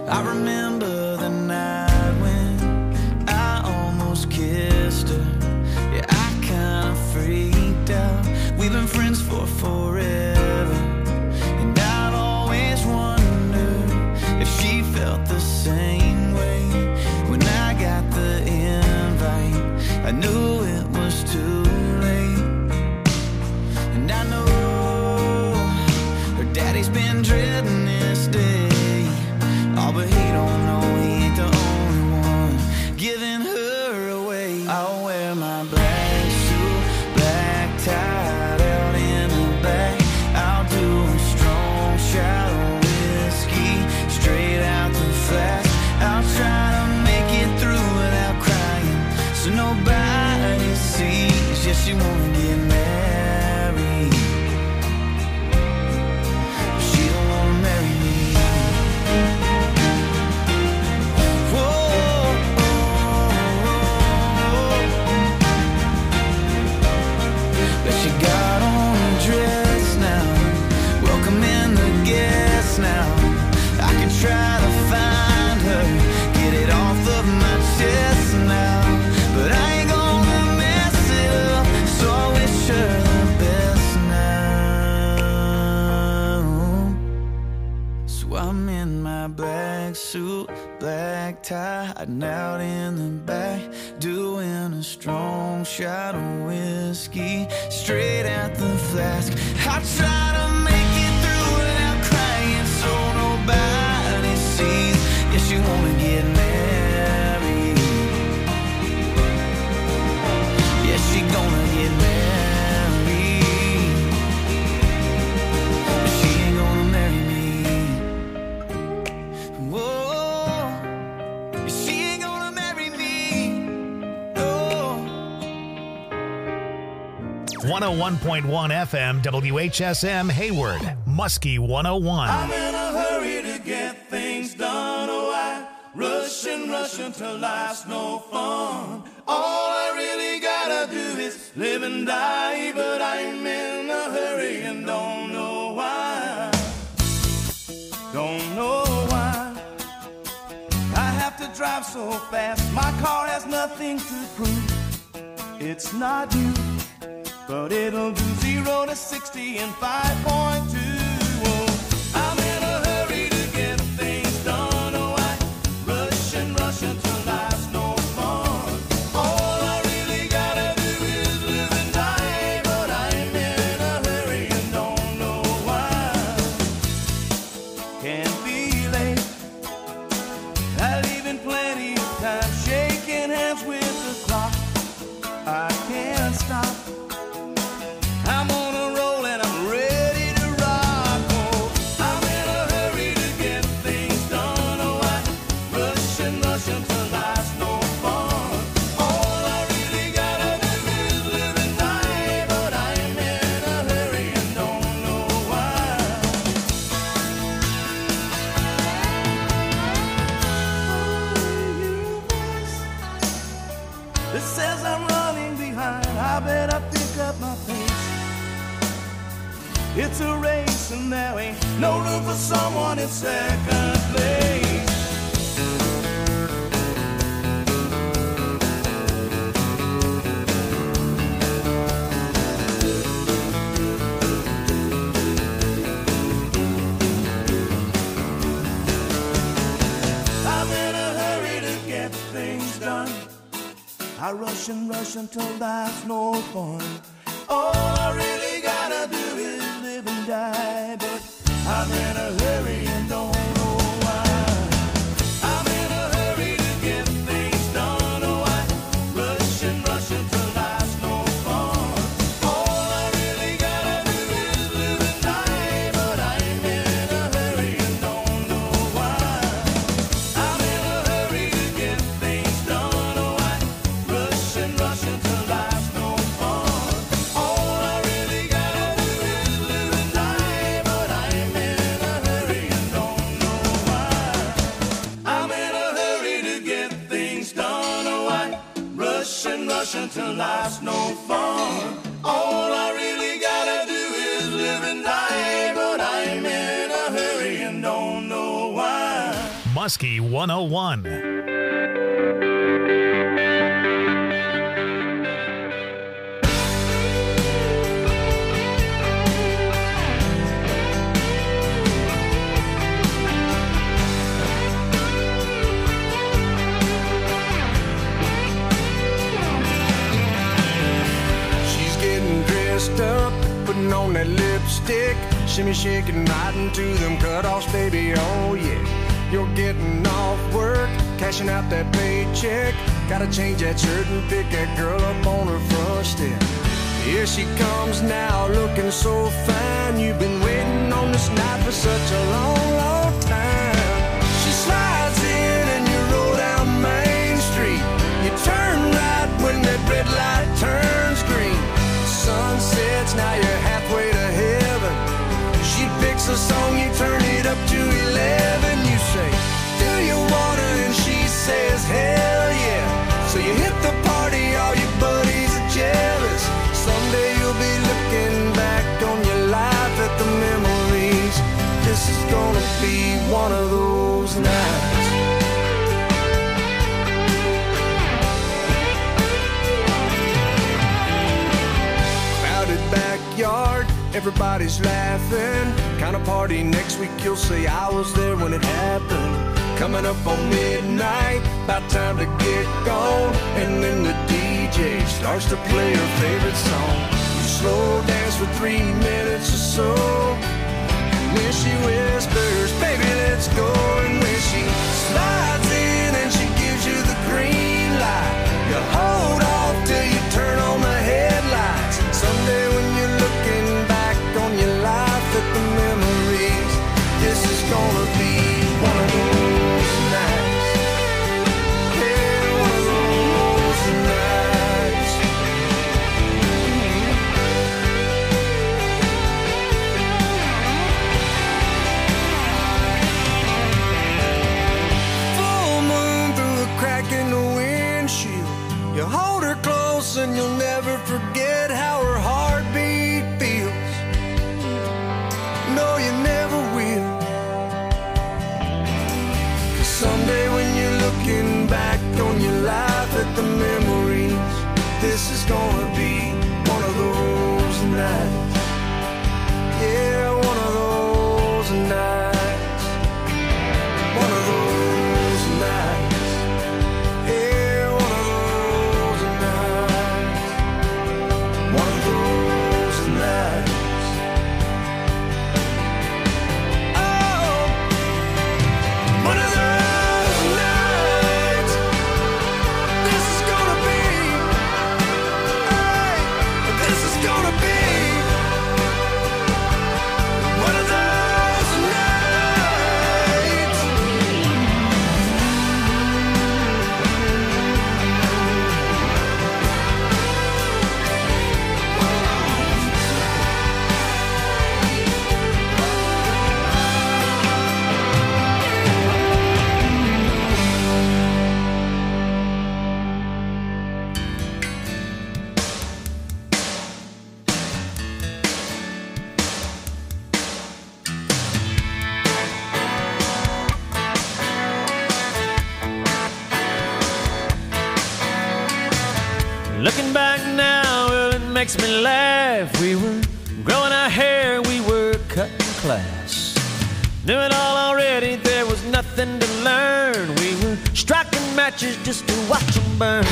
I remember the night when I almost kissed her. Yeah, I kinda freaked out. We've been friends for forever, and I'd always wondered if she felt the same way. When I got the invite, I knew it was too late. And I know her daddy's been dreading this day. Oh, but he don't know he ain't the only one giving her away. I'll wear my black suit, black tie out in the back. I'll do a strong shot of whiskey straight out the flask. I'll try to make it through without crying, so nobody sees. Yeah, she wanna get married. She don't wanna marry me. But she got on a dress now, welcoming the guests now. I can try to find her, get it off of my chest now, but I ain't gonna mess it up, so I wish her the best now. So I'm in my black suit, black tie, hiding out in the back, doing a strong shot of whiskey straight out the flask. I try to make it through without crying, so nobody sees. Yeah, she wanna get married. Yeah, she gonna get married, but she ain't gonna marry me. Whoa, she ain't gonna marry me. No. 101.1 FM WHSM Hayward, Muskie 101. I'm in a hurry to get things done. Oh, I rush and rush until life's no fun. All I really gotta do is live and die, but I'm in a hurry and don't know why. Don't know why I have to drive so fast. My car has nothing to prove. It's not you, but it'll do 0 to 60 in 5.2. Oh, I'm in a hurry to get things done. Oh, I rush and rush until life's no fun. All I really gotta do is live and die, but I'm in a hurry and don't know why. Can't be late. I leave in plenty of time, shaking hands with the clock. I can't stop. I'm on a roll and I'm ready to rock. Oh, I'm in a hurry to get things done. Oh, I rush and rush until life's no fun. All I really gotta do is live and die, but I'm in a hurry and don't know why. It says I'm running behind. I better pick up my pace. It's a race and there ain't no room for someone in second place. I'm in a hurry to get things done. I rush and rush until life's no fun. All I really gotta do is live and die, but I'm in a hurry and don't know why. I'm in a hurry to get things done. Oh, I rush and rush until life's no fun. All I really gotta do is live and die, but I'm in a hurry and don't know why. I'm in a hurry to get things done. Oh, I rush and rush until life's no fun. All I really gotta do is live and die, but I'm in a hurry and don't know why. I'm in a hurry to get things done. Oh, I rush and rush until life's no fun. All I really gotta do is live and die, but I'm in a hurry and don't know why. Muskie 101. Up, putting on that lipstick, shimmy shaking right into them cutoffs, baby, oh yeah. You're getting off work, cashing out that paycheck, gotta change that shirt and pick that girl up on her front step. Here she comes now, looking so fine, you've been waiting on this night for such a long, long time. She slides in and you roll down Main Street, you turn right when that red light turns green. Sun sets, now you're halfway to heaven. She picks a song, you turn it up to 11. You say, do you wanna? And she says, hell yeah. So you hit the party, all your buddies are jealous. Someday you'll be looking back on your life at the memories. This is gonna be one of those nights. Backyard, everybody's laughing. Kind of party next week, you'll say I was there when it happened. Coming up on midnight, about time to get gone. And then the DJ starts to play her favorite song. You slow dance for 3 minutes or so, and then she whispers, baby, let's go. And when she slides in and she gives you the green light, you hold off till you turn on the headlights. Someday when you're looking back on your life at the memories, this is gonna be one of those nights. Yeah, one of those nights. Full moon through a crack in the windshield, you hold her close and you'll never forget how her heartbeat feels. No, you never will. 'Cause someday when you're looking back on your life at the memories, this is gonna be one of those nights. Yeah, one of those nights. One of those nights. Yeah, one of those nights. One of those nights. Oh, one of those nights. This is gonna be, hey, this is gonna be one of those nights. Looking back now, well, it makes me laugh. We were growing our hair, we were cutting class. Knew it all already, there was nothing to learn. We were striking matches just to watch them burn.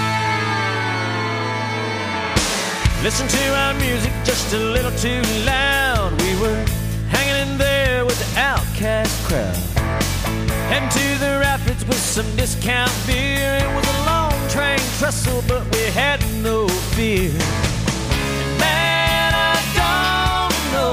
Listen to our music just a little too loud. We were hanging in there with the outcast crowd. Heading to the rapids with some discount beer. It was a long train trestle, but we had no fear. And man, I don't know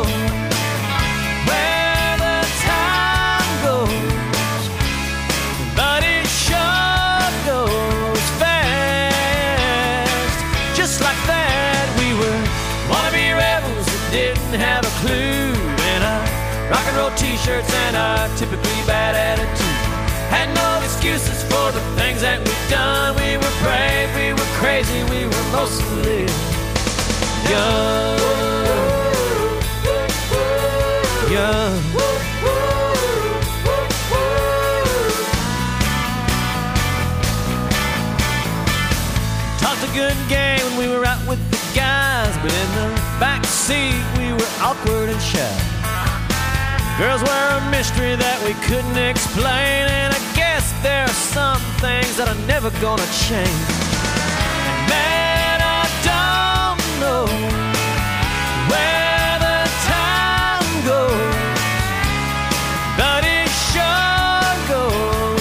where the time goes, but it sure goes fast. Just like that, we were wannabe rebels that didn't have a clue. And our rock and roll t-shirts and our typically bad attitude had no excuses for the things that we've done. We were brave, we were crazy, we were mostly young. Young. good game when we were out with the guys, but in the back seat we were awkward and shy. Girls were a mystery that we couldn't explain, and I guess there are some things that are never gonna change. And man, I don't know where the time goes, but it sure goes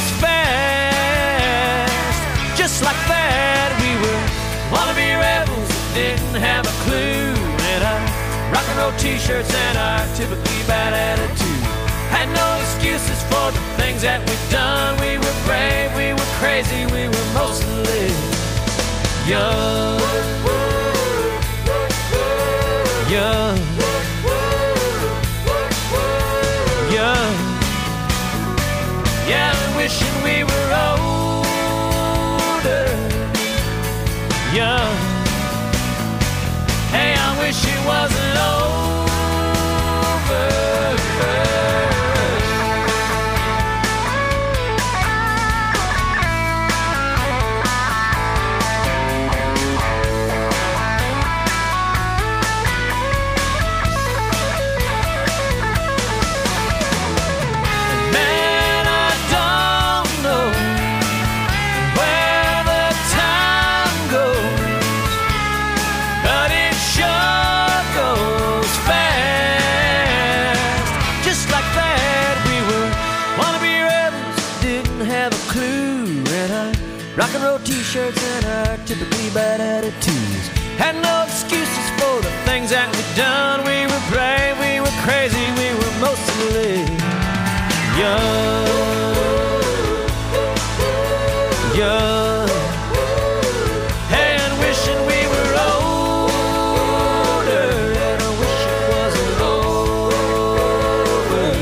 fast. Just like that, we were wannabe rebels that didn't have a clue, and our rock and roll t-shirts and our typically bad attitude. Had no excuses for the things that we've done. We were brave, we were crazy, we were mostly young. Young. Young. Yeah, wishing we were older. Young. Hey, I wish it wasn't over. Rock and roll t-shirts and our typically bad attitudes. Had no excuses for the things that we'd done. We were brave, we were crazy, we were mostly young. Young. Hey, and wishing we were older, and I wish it wasn't over.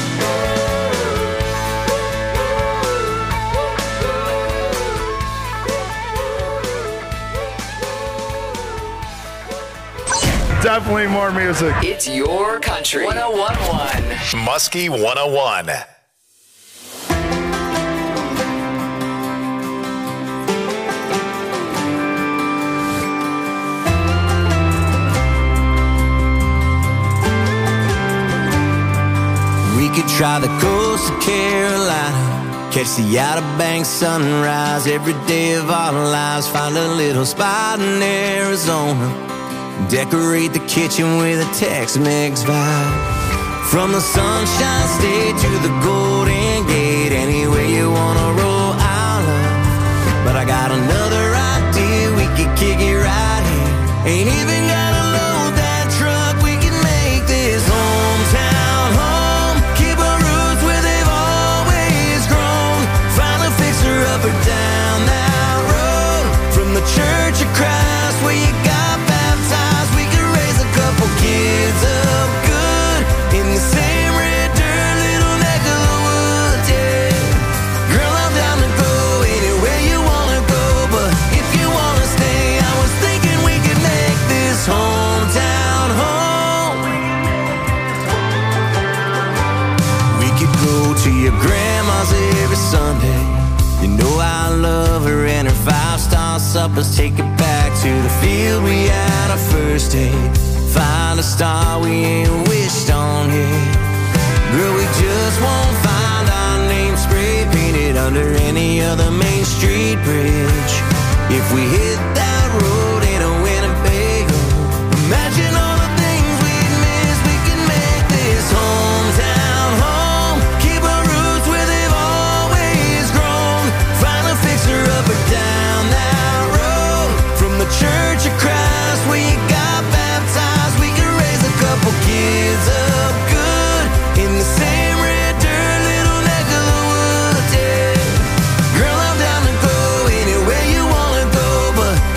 Definitely more music. It's your country. 101.1. Muskie 101. We could try the coast of Carolina, catch the Outer Banks sunrise every day of our lives, find a little spot in Arizona, decorate the kitchen with a Tex-Mex vibe. From the Sunshine State to the Golden Gate, anywhere you wanna roll, I'll love. But I got another idea, we could kick it right here. Ain't even gotta load that truck, we can make this hometown home. Keep our roots where they've always grown. Find a fixer-upper down that road. From the Church of Christ where you got baptized, we could raise a couple kids up good in the same red dirt little neck of the woods, yeah. Girl, I'm down to go anywhere you wanna go, but if you wanna stay, I was thinking we could make this hometown home. We could go to your grandma's every Sunday. You know I love her and her 5-star suppers. Take it back to the field we had our first date. Find a star we ain't wished on yet. Girl, we just won't find our name spray painted under any other Main Street bridge. If we hit that road in a Winnebago, imagine all the things we'd miss. We can make this hometown home. Keep our roots where they've always grown. Find a fixer-upper down that road. From the Church of Christ where you got baptized, we can raise a couple kids up good in the same red dirt little neck of the woods, yeah. Girl, I'm down to go anywhere you wanna go, but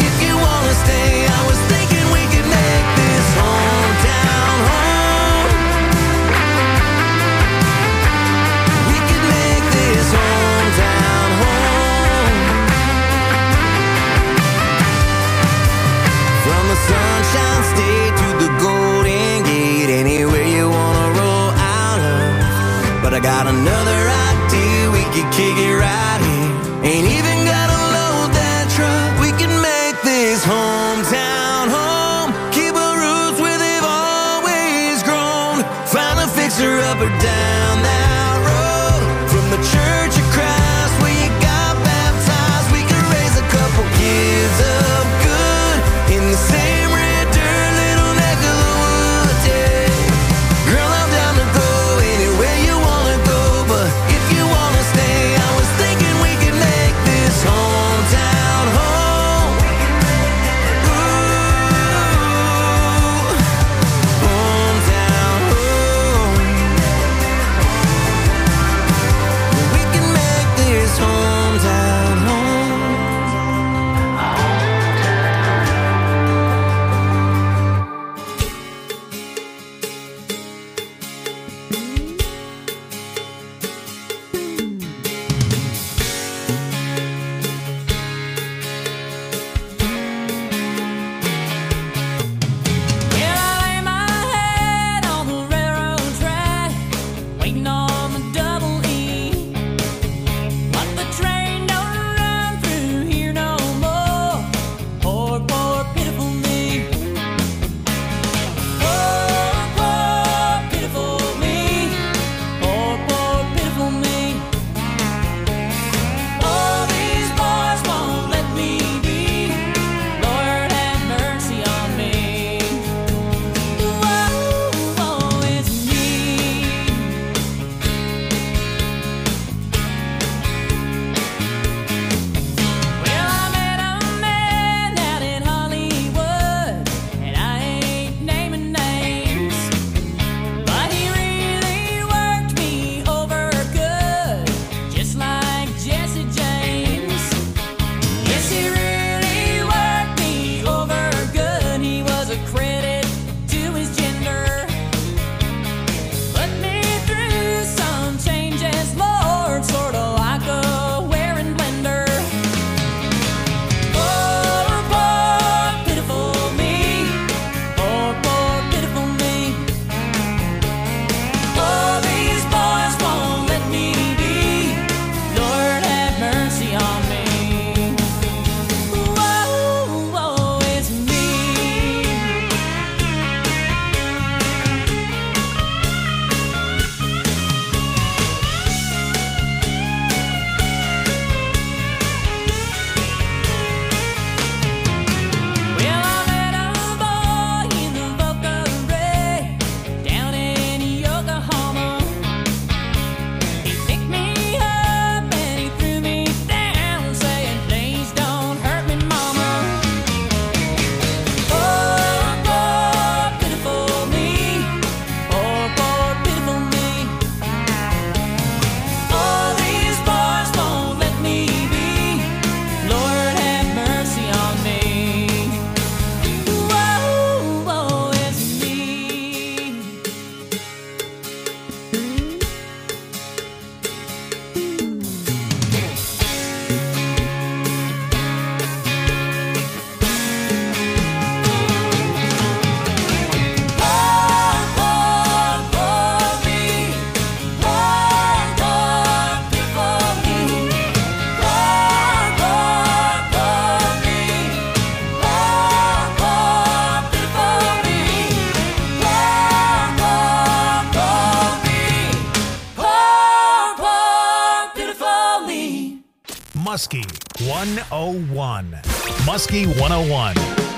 Muskie 101. Muskie 101.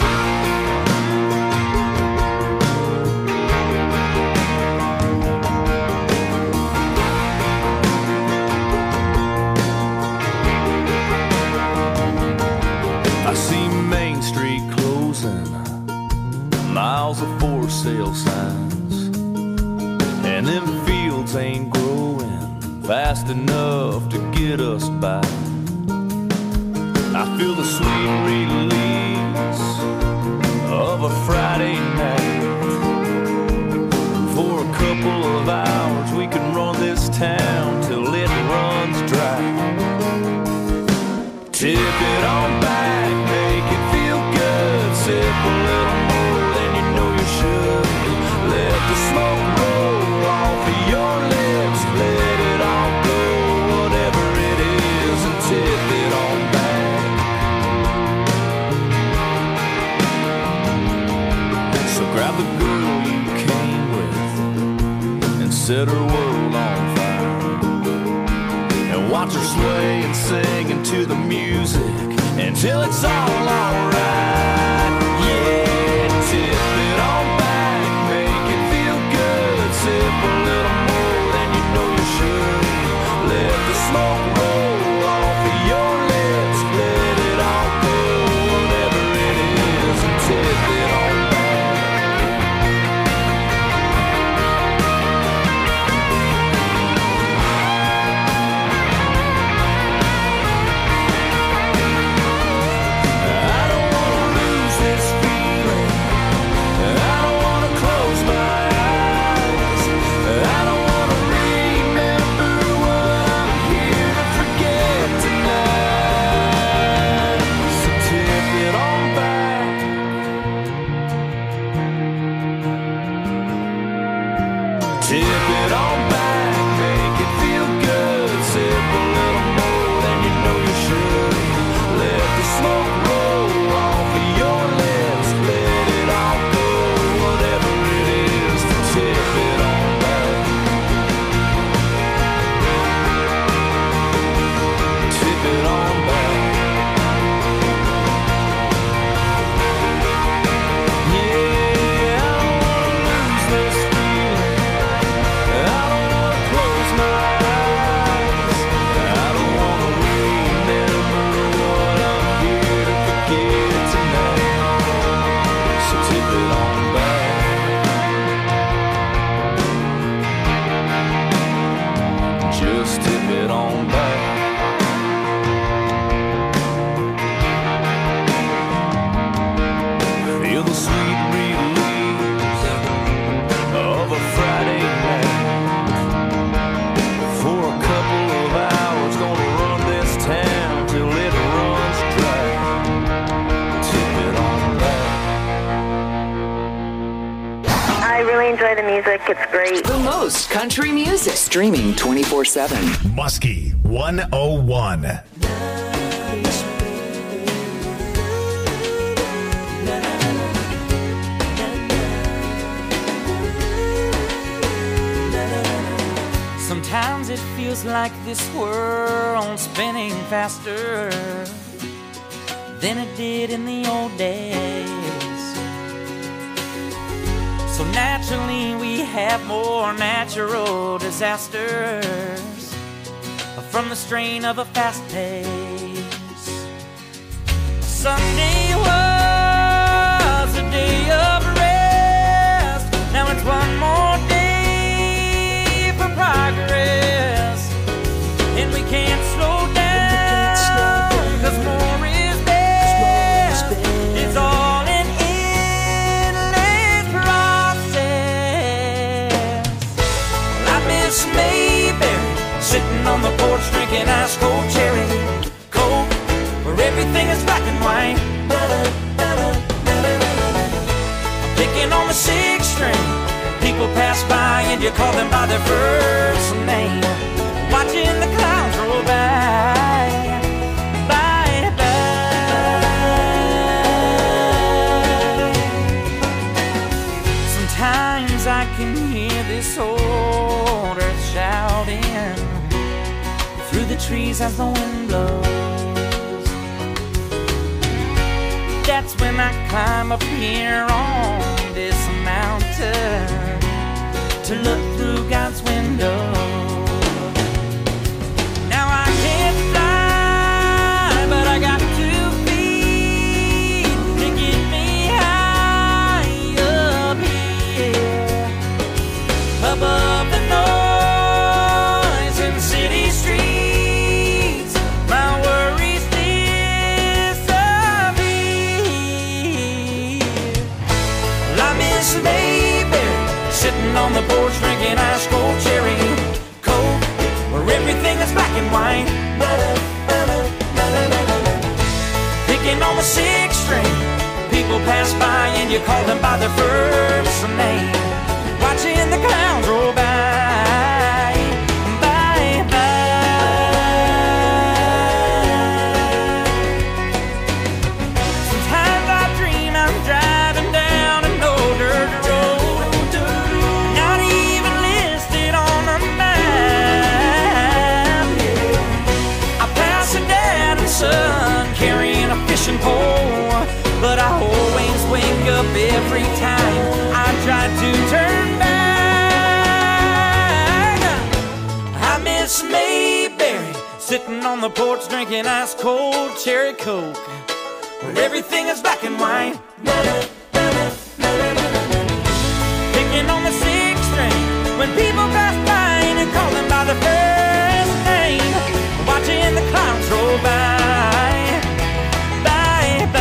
I see Main Street closing, miles of for sale signs, and them fields ain't growing fast enough to get us by. I feel the sweet release of a Friday night. For a couple of hours we can run this town till it runs dry. Tip it on back, make it feel good. Sip a little more than you know you should. Let the smoke roll off of your lips. Let it all go, whatever it is, and tip it on back. So grab the girl you came with and set her world on fire. And watch her sway and sing into the music until it's all alright. Yeah, tip it on back, make it feel good. Sip a little more than you know you should. Let the smoke roll off of your lips. Let it all go, whatever it is, and tip it on back. It's great. The most country music. Streaming 24/7. Muskie 101. Sometimes it feels like this world's spinning faster than it did in the old days. So naturally we have more natural disasters from the strain of a fast pace. Sunday was a day of rest. Now it's one more day for progress. And we can't slow down, 'cause more is best. It's all an endless process. Well, I miss Mayberry, sitting on the porch drinking ice cold cherry Coke, where everything is black and white. I'm picking on the 6th string. People pass by and you call them by their first name. Watching the clouds roll by, by, by. Sometimes I can hear this old earth shouting through the trees as the wind blows. that's when I climb up here on this mountain to look through God's window. Now I can't fly, but I got 2 feet to get me high up here, above the noise in city streets. My worries disappear. Well, I miss Mayberry, sitting on the porch drinking ice cold cherry Coke, where everything is black and white. Picking on the 6th string, people pass by and you call them by their first name. Watching the clouds roll by, by, by. Sometimes I dream I'm driving down an old dirt road, not even listed on the map. I pass a dad and son carrying a fishing pole, but I always wake up every time I try to turn back. I miss Mayberry, sitting on the porch drinking ice cold cherry Coke, where everything is black and white. Picking on the 6th string, when people pass by and you call them by their first name. Watching the clouds roll by, by, by.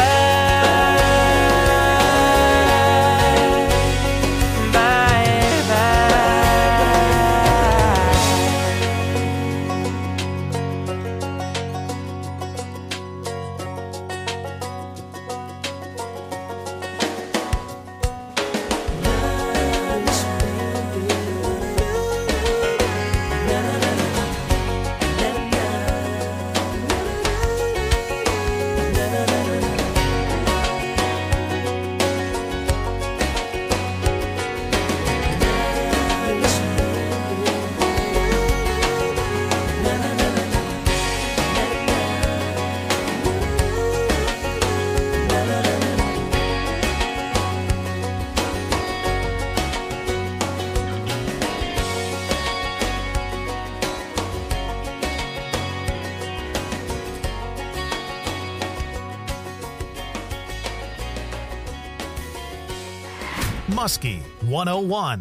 Muskie 101.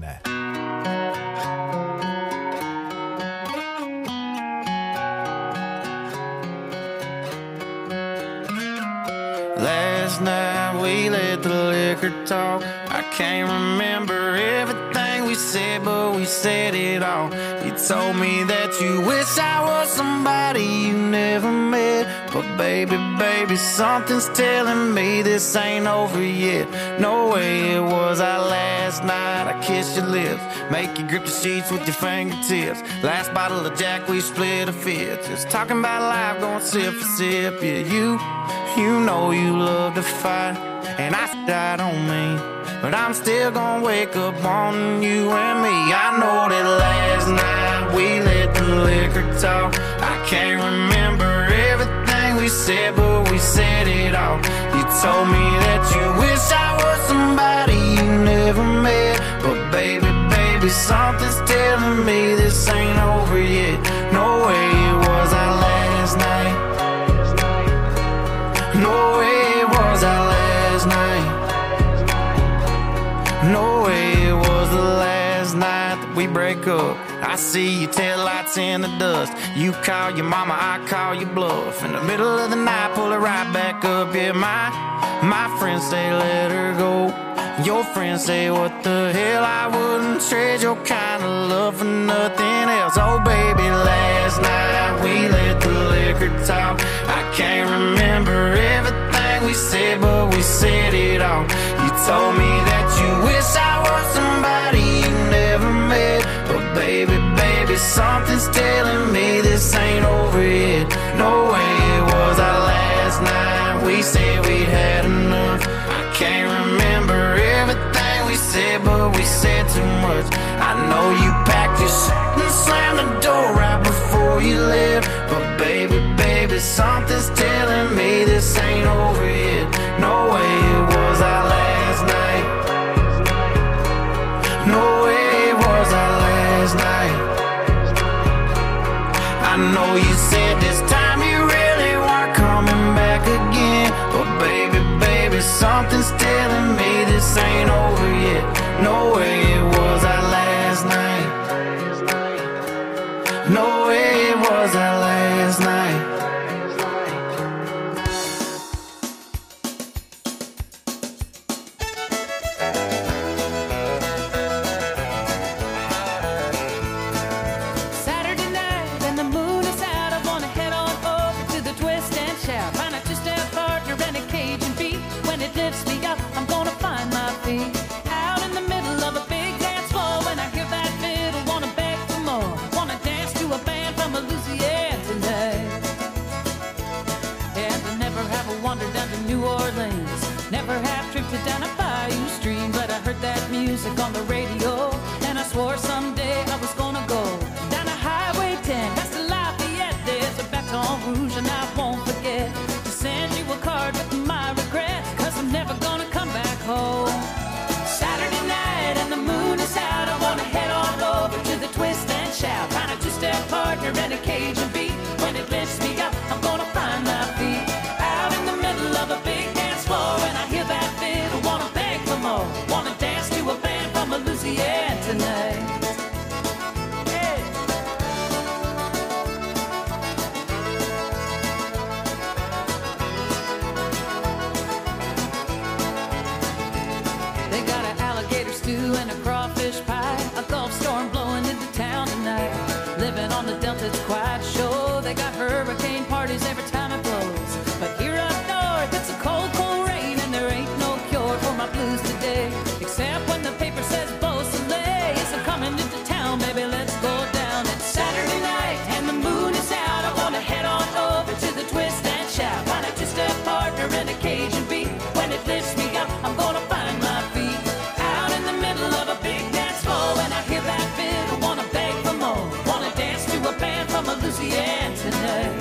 Last night we let the liquor talk. I can't remember everything we said, but we said it all. You told me that you wish I was somebody you never met, but baby, baby, something's telling me this ain't over yet. No way it was our last night. I kissed your lips, make you grip the sheets with your fingertips. Last bottle of Jack, we split a fifth. Just talking about life, going sip for sip. Yeah, you know you love to fight, and I don't mean, but I'm still gonna wake up wanting you and me. I know that last night we let the liquor talk. I can't remember everything we said, but we said it all. You told me that you wish I was somebody you never met, but baby, baby, something's telling me this ain't over yet. No way it was our last night. No way it was our last night. No way it was the last night that we break up. I see your taillights in the dust. You call your mama, I call your bluff. In the middle of the night, pull it right back up. Yeah, my friends say let her go. Your friends say what the hell, I wouldn't trade your kind of love for nothing else. Oh baby, last night we let the liquor talk. I can't remember everything we said, but we said it all. You told me that you wish I was somebody you never met, but baby, baby, something's telling me this ain't over yet. No way it was our last night. We said we'd had enough. I can't remember everything we said, but we said too much. I know you packed your shit and slammed the door right before you left, but baby, baby, something's telling me this ain't over yet. No way know you said this time you really weren't coming back again. But baby, baby, something's telling me this ain't over yet. No way it was our last night. No way it was our last night. Never have drifted down a bayou stream, but I heard that music on the radio, and I swore someday I was gonna go down a Highway 10, past the Lafayette, there's a Baton Rouge, and I won't forget to send you a card with my regrets, 'cause I'm never gonna come back home. Saturday night and the moon is out, I wanna head on over to the Twist and Shout, find a two-step partner and a Cajun beat. When it lifts me up, I'm gonna find my feet out in the middle of a big dance floor, and I hear that fiddle, wanna beg for more, wanna dance to a band from Louisiana tonight. Hey. They got an alligator stew and a crawfish pie, a Gulf storm blowing into town tonight. Living on the Delta, it's quite a show. They got hurricane parties every time it blows, but here up north it's a cold, cold rain, and there ain't no cure for my blues today, except when the paper says Beausoleil. Yes, I'm coming into town, baby, let's go down. It's Saturday night and the moon is out, I wanna head on over to the Twist and Shout, find a two-step partner and a Cajun beat. When it lifts me up, I'm gonna find my feet out in the middle of a big dance floor, and I hear that fiddle, wanna beg for more, wanna dance to a band from Louisiana tonight.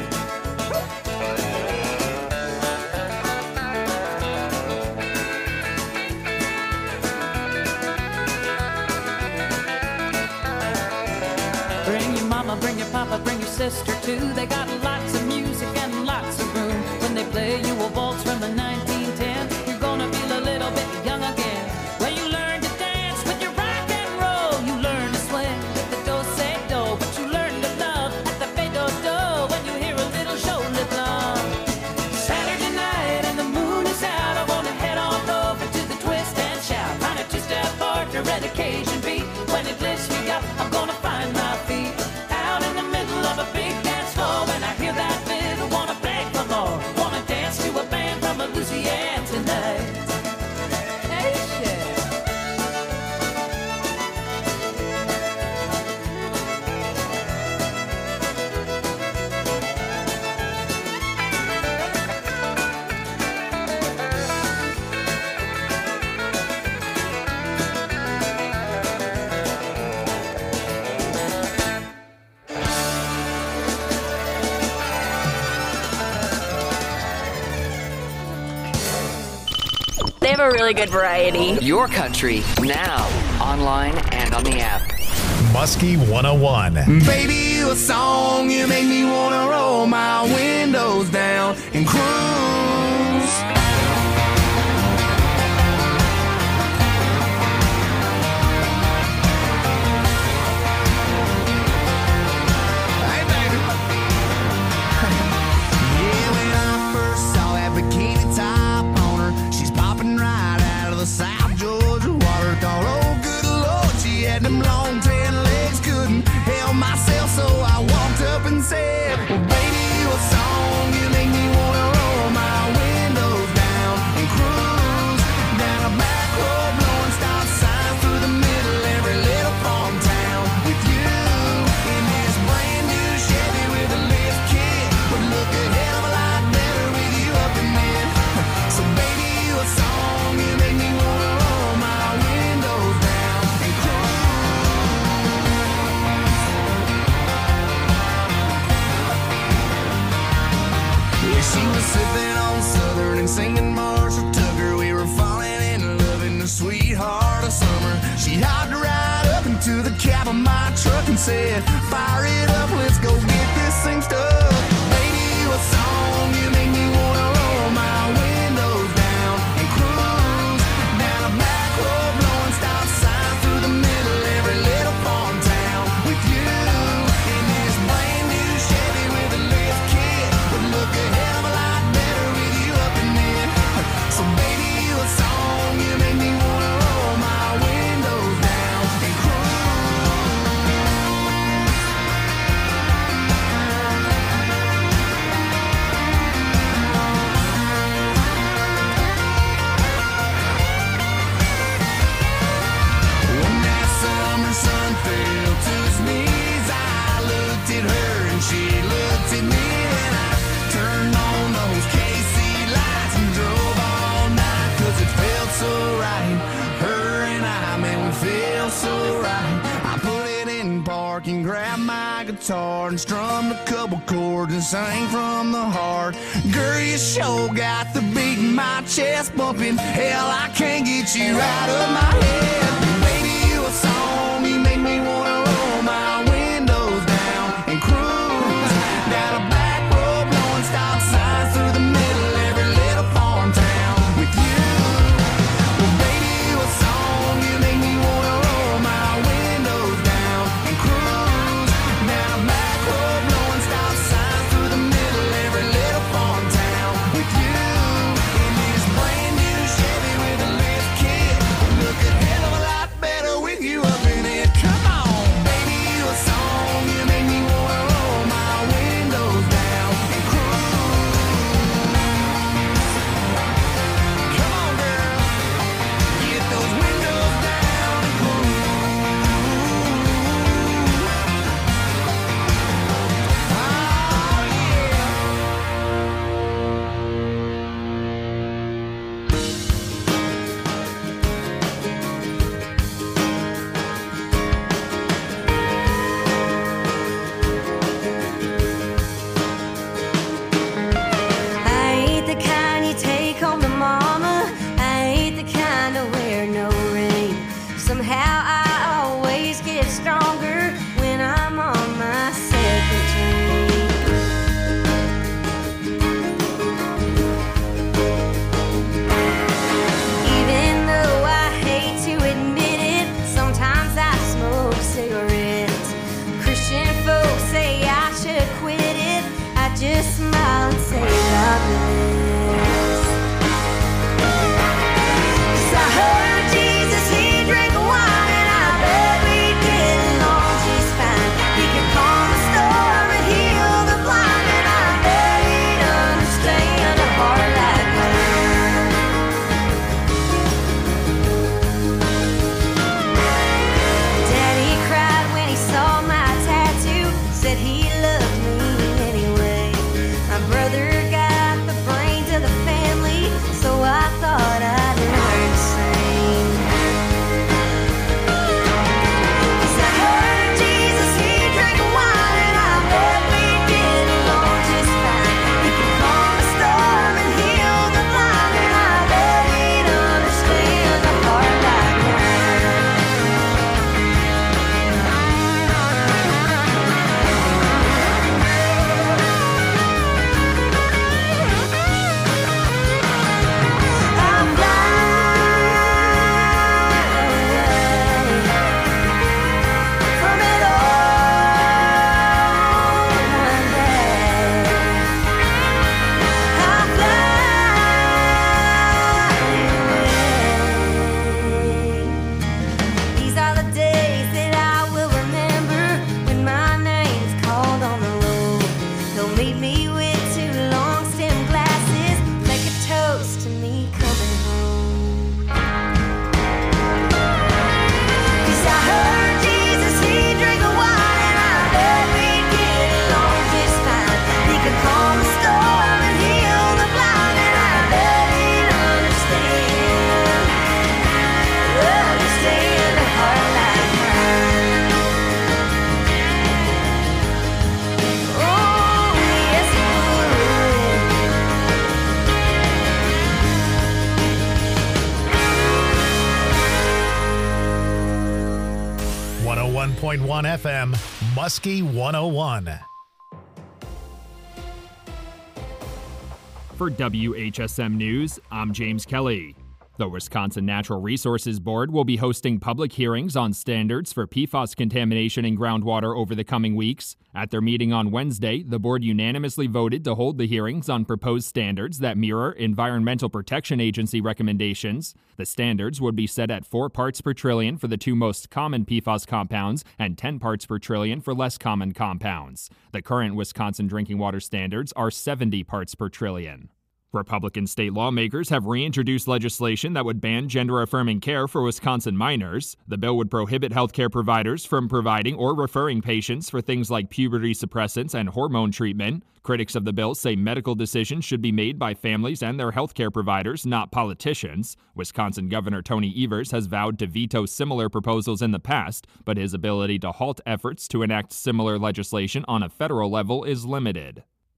Bring your mama, bring your papa, bring your sister too. They got lots of music and lots of room. When they play you a waltz from the 1910, you're gonna feel a little bit young again. When you learn to dance with your rock and roll, you learn to swing with the do-say-do, but you learn to love at the fade-do-do when you hear a little shoulder blum. Saturday night and the moon is out, I wanna head on over to the Twist and Shout, find a two-step partner and a Cajun beat. When it lifts me up, I'm gonna find my feet out in the middle of a big dance floor, when I hear that fiddle, wanna beg for more, wanna dance to a band from Louisiana tonight. Hey, shit. They have a really good variety. Your country, now, online and on the app. Muskie 101. Baby, you a song, you make me wanna roll my windows down and cruise. Hey, baby. Yeah, when I first saw that bikini top on her, she's popping right out of the South Georgia water. Thought, oh, good Lord, she had them long tan legs, couldn't help myself, so I walked up and said, well, baby, you a song, you make me wanna roll my windows down and cruise down a back road, blowing stop signs through the middle every little farm town with you in this brand new Chevy with a lift kit, would look a hell of a lot better with you up in it. So baby, you a song, you make me wanna roll my windows down and yeah, she was sipping on Southern and singing Marshall Tucker. We were falling in love in the sweetheart of summer. She hopped right up into the cab of my truck and said, fire it up, let's go get this thing started. chords and sing from the heart. Girl, you sure got the beat in my chest bumping. Hell, I can't get you out of my head. Baby, you a song, you make me wanna roll my windows down and cruise down a back road, blowing stop signs through the middle of every little farm town with you. Well, baby, you a song, you make me wanna roll my windows down and cruise down a back road, blowing stop signs through the middle of every little farm town with you. In this brand new Chevy with a lift kit, look a hell of a lot better with you up in it. Come on, baby, you a song, you make me wanna roll my windows down and cruise. Come on, girl, get those windows down and cruise. Oh, yeah. I ain't the kind you take home to mama. I ain't the kind to wear no ring. Somehow I always get stronger when I'm on my second drink. Even though I hate to admit it, sometimes I smoke cigarettes. Christian folks say I should quit it. I just smile and say God bless. 'Cause I heard Jesus, he drank wine, and I bet we'd get along just fine. He could calm the storm and heal the blind, and I bet he'd understand a heart like mine. Daddy cried when he saw my tattoo, said he loved me anyway. My brother got the brains of the family, so I thought I'd learn to sing. 'Cause I heard Jesus, he drank wine, and I bet we'd get along just fine. He could calm the storm and heal the blind, and I bet he'd understand a heart like mine. I'm flying away from it all one day. I'm flying away. These are the days that I will remember when my name's called on the roll. They'll meet me with two long stem glasses, make a toast to me coming home. 'Cause I heard Jesus, he drank the wine, and I bet we'd get along just fine. He could calm the storm and heal the blind, and I bet he'd understand a heart like mine. Oh, yes, he would. 101.1 FM, Muskie 101. For WHSM News, I'm James Kelly. The Wisconsin Natural Resources Board will be hosting public hearings on standards for PFAS contamination in groundwater over the coming weeks. At their meeting on Wednesday, the board unanimously voted to hold the hearings on proposed standards that mirror Environmental Protection Agency recommendations. The standards would be set at 4 parts per trillion for the 2 most common PFAS compounds and 10 parts per trillion for less common compounds. The current Wisconsin drinking water standards are 70 parts per trillion. Republican state lawmakers have reintroduced legislation that would ban gender-affirming care for Wisconsin minors. The bill would prohibit healthcare providers from providing or referring patients for things like puberty suppressants and hormone treatment. Critics of the bill say medical decisions should be made by families and their healthcare providers, not politicians. Wisconsin Governor Tony Evers has vowed to veto similar proposals in the past, but his ability to halt efforts to enact similar legislation on a federal level is limited.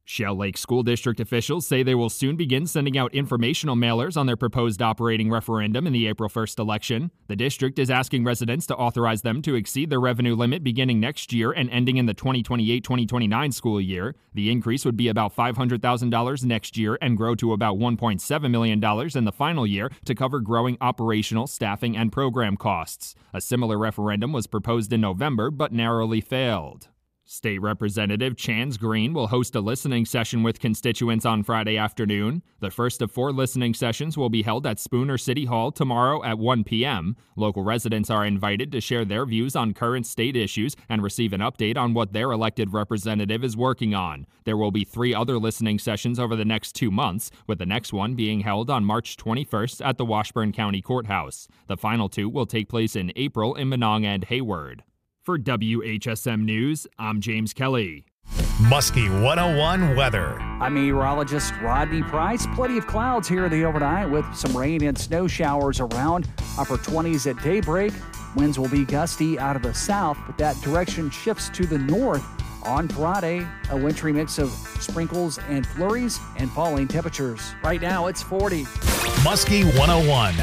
Shell Lake School District officials say they will soon begin sending out informational mailers on their proposed operating referendum in the April 1st election. The district is asking residents to authorize them to exceed their revenue limit beginning next year and ending in the 2028-2029 school year. The increase would be about $500,000 next year and grow to about $1.7 million in the final year to cover growing operational, staffing, and program costs. A similar referendum was proposed in November but narrowly failed. State Representative Chance Green will host a listening session with constituents on Friday afternoon. The first of 4 listening sessions will be held at Spooner City Hall tomorrow at 1 p.m. Local residents are invited to share their views on current state issues and receive an update on what their elected representative is working on. There will be 3 other listening sessions over the next 2 months, with the next one being held on March 21st at the Washburn County Courthouse. The final 2 will take place in April in Monong and Hayward. For WHSM News, I'm James Kelly. Muskie 101 weather. I'm meteorologist Rodney Price. Plenty of clouds here the overnight with some rain and snow showers around. Upper 20s at daybreak. Winds will be gusty out of the south, but that direction shifts to the north on Friday. A wintry mix of sprinkles and flurries and falling temperatures. Right now it's 40. Muskie 101.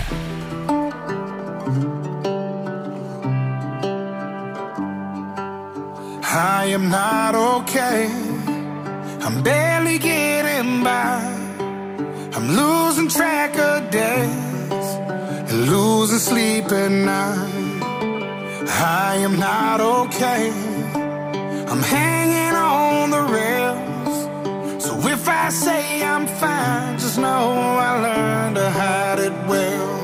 I am not okay. I'm barely getting by. I'm losing track of days and losing sleep at night. I am not okay. I'm hanging on the rails. So if I say I'm fine, just know I learned to hide it well.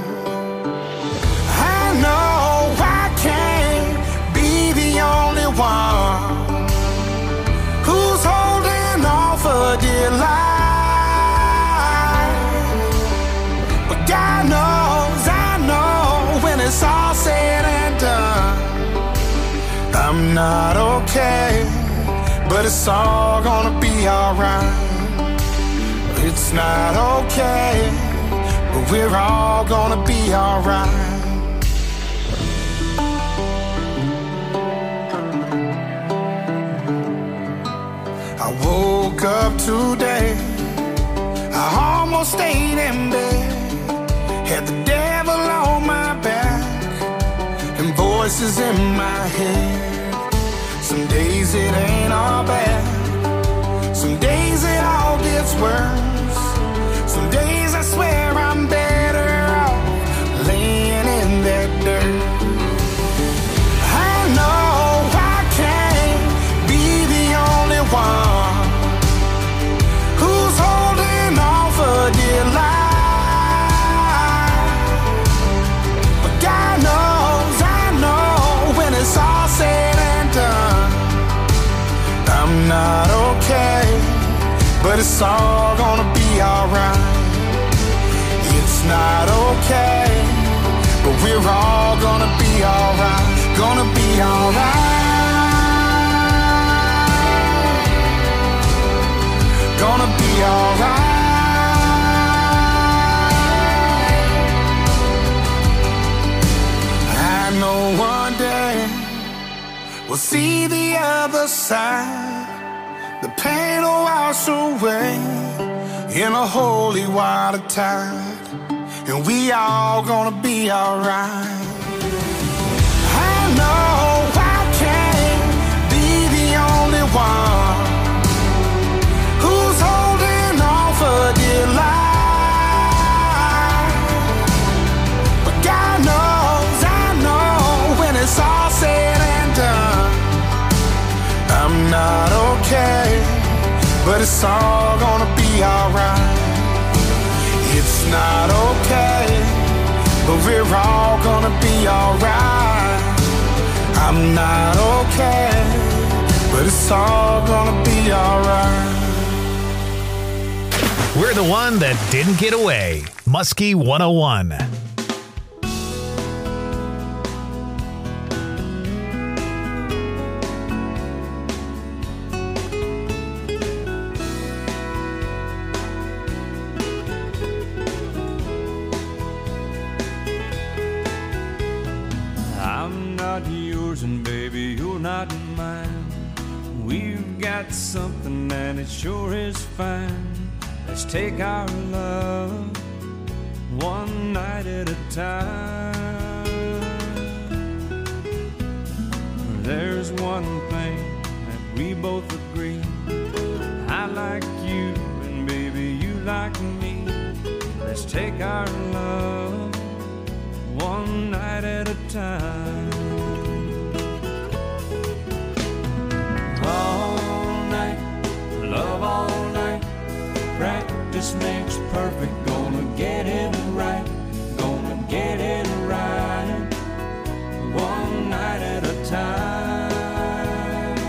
I know I can't be the only one who's holding on for dear life. But God knows, I know, when it's all said and done, I'm not okay, but it's all gonna be alright. It's not okay, but we're all gonna be alright. I woke up today, I almost stayed in bed, had the devil on my back and voices in my head. Some days it ain't all bad, some days it all gets worse. Some days I swear I'm better off laying in that dirt. I know I can't be the only one who's holding on for dear life. But God knows, I know, when it's all said and done, I'm not okay, but it's all gonna be alright. It's not okay, but we're all gonna be alright. Gonna be alright. Gonna be alright. I know one day we'll see the other side. The pain will wash away in a holy water tide, and we all gonna be alright. I know I can't be the only one who's holding on for dear life. But God knows, I know, when it's all said and done, I'm not okay, but it's all gonna be alright. It's not okay, but we're all gonna be alright. I'm not okay, but it's all gonna be alright. We're the one that didn't get away. Muskie 101. I'm not yours and baby, you're not mine. We've got something and it it sure is fine. Let's take our love one night at a time. There's one thing that we both agree. I like you and baby you like me. Let's take our love one night at a time. All night, love all night. Practice makes perfect. Gonna get it right. Gonna get it right. One night at a time.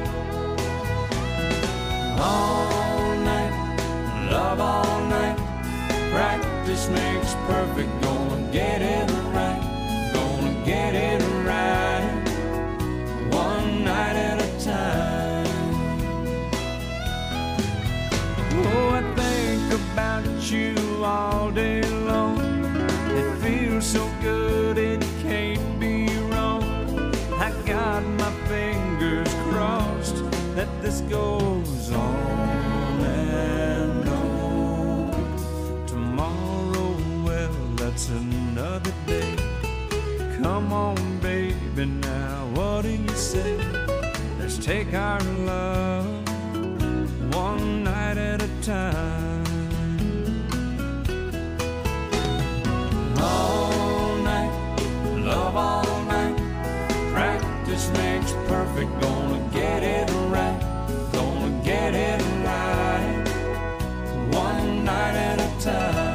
All night, love all night. Practice makes perfect. Gonna get it right. Gonna get it right. One night at a time. Oh, I think about you all day long. It feels so good, it can't be wrong. I got my fingers crossed that this goes on and on. Tomorrow, well, that's another day. Come on, baby, now what do you say? Let's take our love one night at a time. All night, love all night. Practice makes perfect. Gonna get it right. Gonna get it right. One night at a time.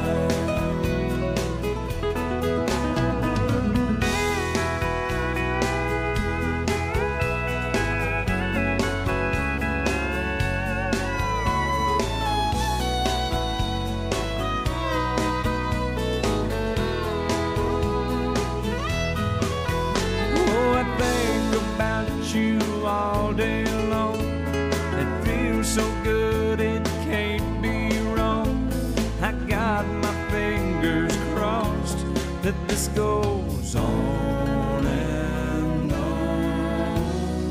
All day long, it feels so good, it can't be wrong. I got my fingers crossed that this goes on and on.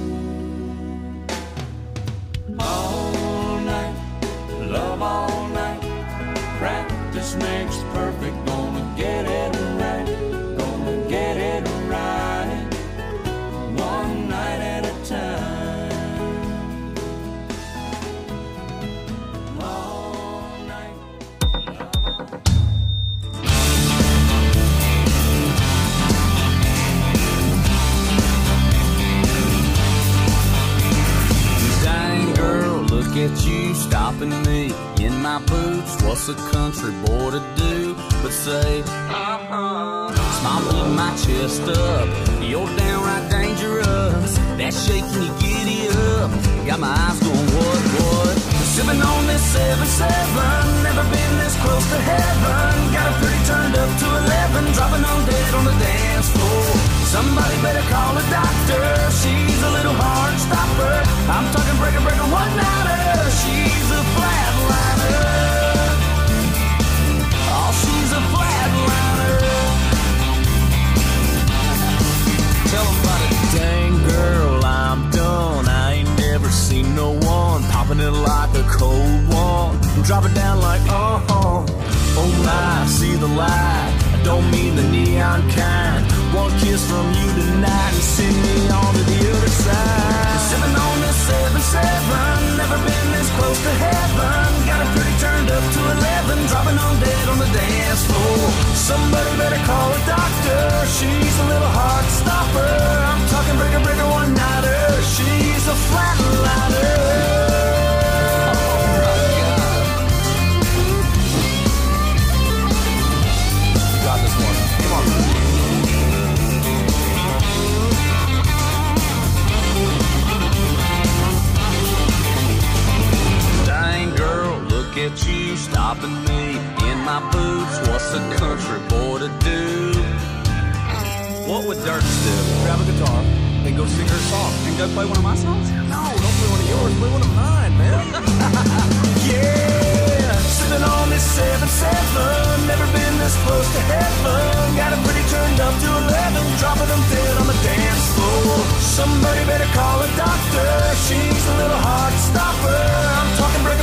All night, love all night. Practice makes perfect. Gonna get it right. Gonna get it right. One night at a time. All night. Dang girl, look at you stopping me in my boots. What's a country boy to do but say, smile, beat my chest up. You're downright dangerous. That shaking you giddy up. Got my eyes going, what? Sipping on this 7-7. Never been this close to heaven. Got her pretty turned up to 11. Dropping on dead on the dance floor. Somebody better call a doctor. She's a little hard stopper. I'm talking breaker, one-nighter. She's a flatliner. Oh, she's a flatliner. Tell them about it. Dang girl, I'm done. I ain't never seen no one popping it like a cold one. Drop it down like, oh my, see the light. I don't mean the neon kind. One kiss from you tonight and send me on to the other side. Sipping on this 7-7. Never been this close to heaven. Got her pretty turned up to 11. Dropping on dead on the dance floor. Somebody better call a doctor. She's a little hard stopper. I'm talking breaker, one-nighter. She's a flatliner. Got this one. Come on. Dang girl, look at you stopping me in my boots. What's a country boy to do? What would Dirks do? Grab a guitar, then go sing her song. And go play one of my songs? No, don't play one of yours. Play one of mine, man. Yeah, sipping on this 7-7. Never been this close to heaven. Got her pretty turned up to 11. Dropping them dead on the dance floor. Somebody better call a doctor. She's a little hard stopper. I'm talking break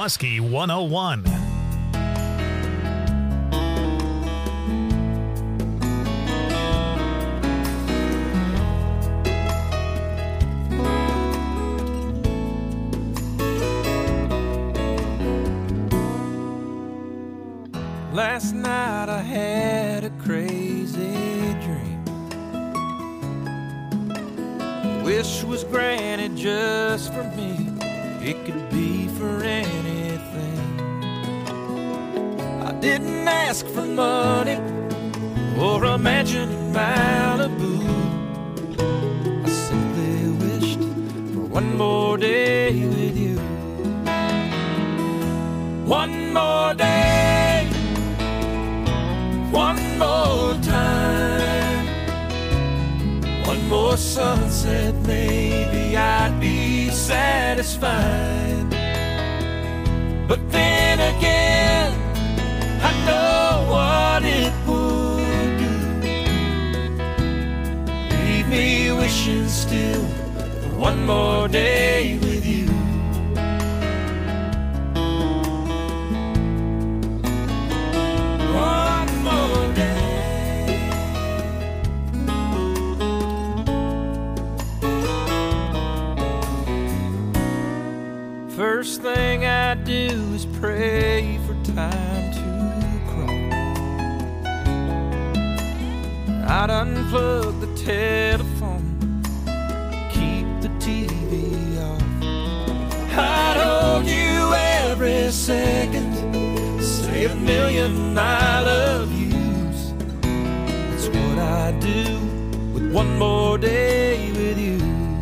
Muskie 101. Last night I had a crazy dream. Wish was granted just for me. It could be for anything. I didn't ask for money or a mansion in Malibu. I simply wished for one more day with you. One more day, one more time, one more sunset, maybe I'd be satisfied. But then again, I know what it would do. Leave me wishing still for one more day with you. One more day. First thing I do is pray for time to crawl. I'd unplug the telephone, keep the TV off. I'd hold you every second, say a million I love yous. That's what I do with one more day with you.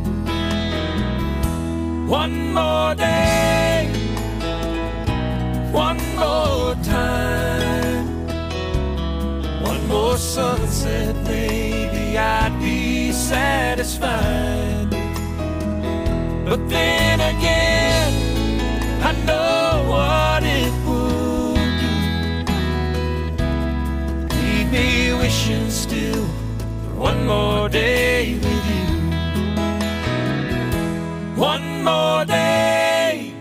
One more day, one more time, one more sunset, maybe I'd be satisfied. But then again, I know what it would do. Leave me wishing still for one more day with you. One more day,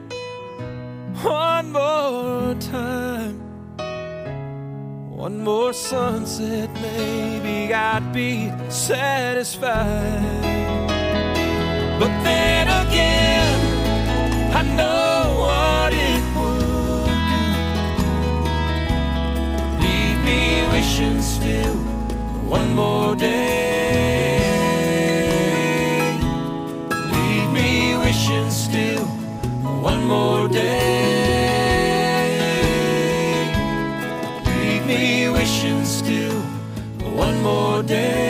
one more time, one more sunset, maybe I'd be satisfied. But then again, I know what it would do. Leave me wishing still for one more day. Leave me wishing still for one more day. Leave me wishing still for one more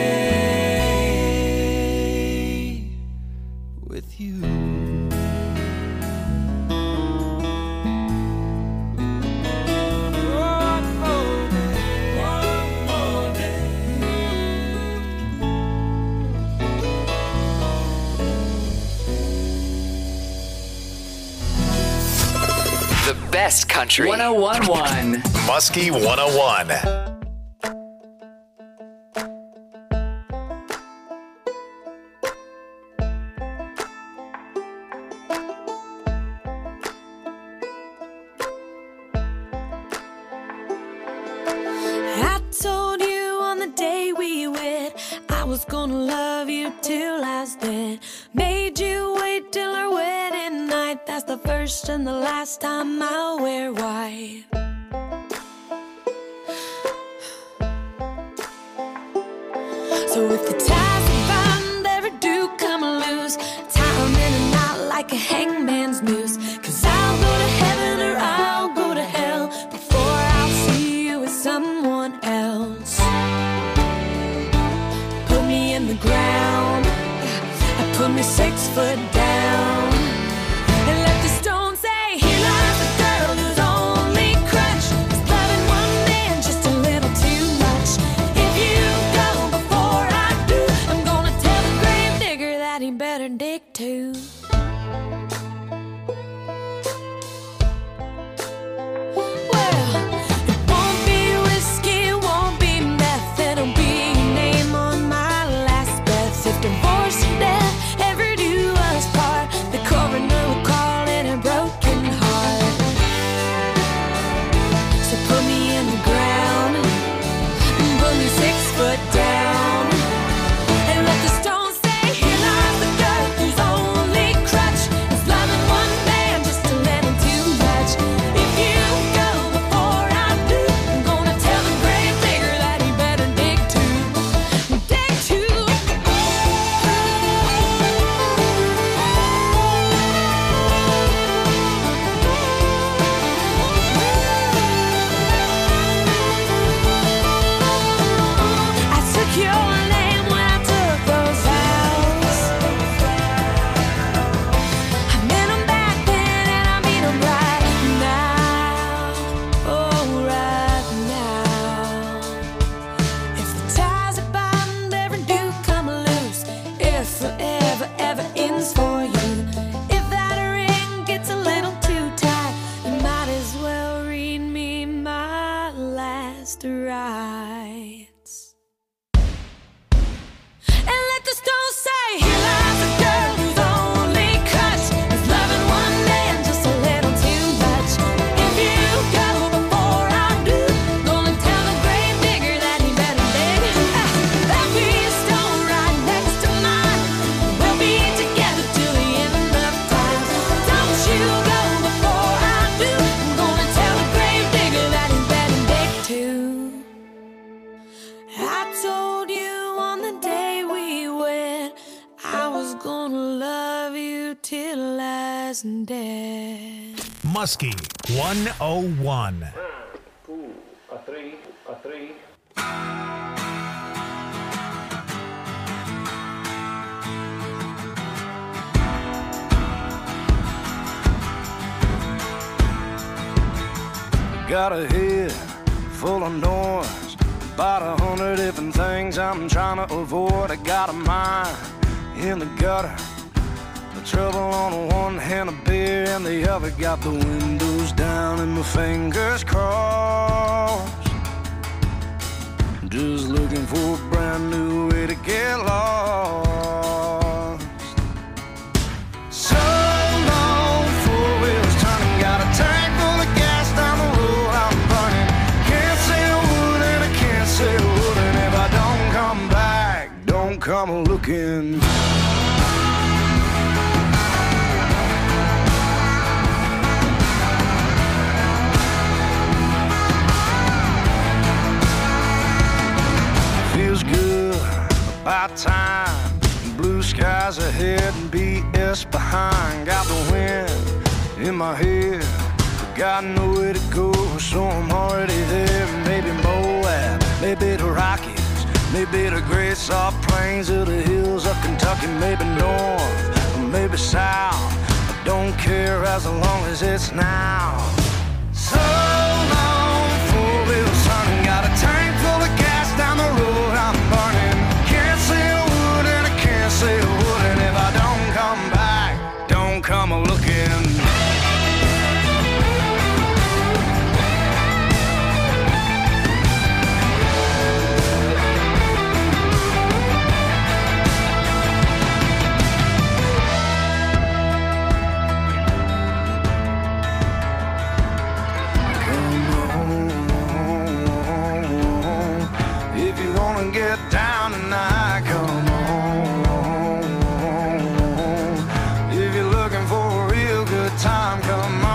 day with you. One more day, one more day. The best country. 1011. Muskie 101. I told you on the day we wed I was gonna love you till I was dead. Made you wait till our wedding night. That's the first and the last time I'll wear white. So if the ties are bound ever do come loose, tie 'em in a knot like a hangman's noose. 'Cause I'll go to heaven or I'll go to hell before I'll see you with someone else. Put me in the ground, put me 6 foot down, and let the stone say, here lies a girl whose only crutch is loving one man just a little too much. If you go before I do, I'm gonna tell the grave digger that he better dig too. Well, it won't be whiskey, it won't be meth, it'll be your name on my last breath. If divorce or death ever do us part, wasn't dead. Muskie 101. 2, 3, 3. Got a head full of noise, about 100 different things I'm trying to avoid. I got a mind in the gutter, the trouble on one hand, a beer in the other. Got the windows down and my fingers crossed, just looking for a brand new way to get lost. So long, four wheels turning, got a tank full of gas down the road I'm burning. Can't say a word and I can't say a word, and if I don't come back, don't come looking. Feels good, about time. Blue skies ahead and BS behind. Got the wind in my head, but got nowhere to go, so I'm already there. Maybe Moab, maybe the Rockies, maybe the great soft plains of the hills of Kentucky. Maybe north, or maybe south, I don't care as long as it's now. So long, four wheels turning, got a tank full of gas down the road I'm burning. Can't say a word and I can't say a word, and if I don't come back, don't come looking. Get down tonight, come on. If you're looking for a real good time, come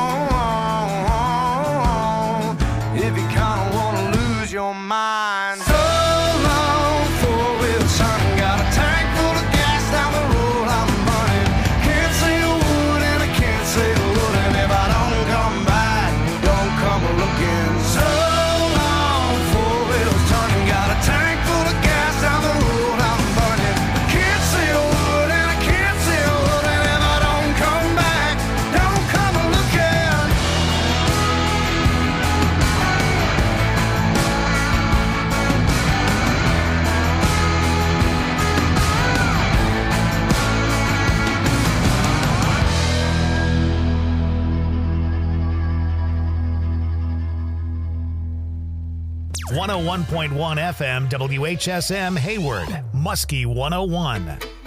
on. If you kinda wanna lose your mind, so long, four wheels turning, got a tank full of gas down the road I'm burning. Can't say a word and I can't say a word, and if I don't come back, don't come looking. So long, four wheels turning, got a tank down the road I'm burning. Can't say a word and I can't say a word, and if I don't come back, don't come looking. .1 FM WHSM Hayward, Muskie 101.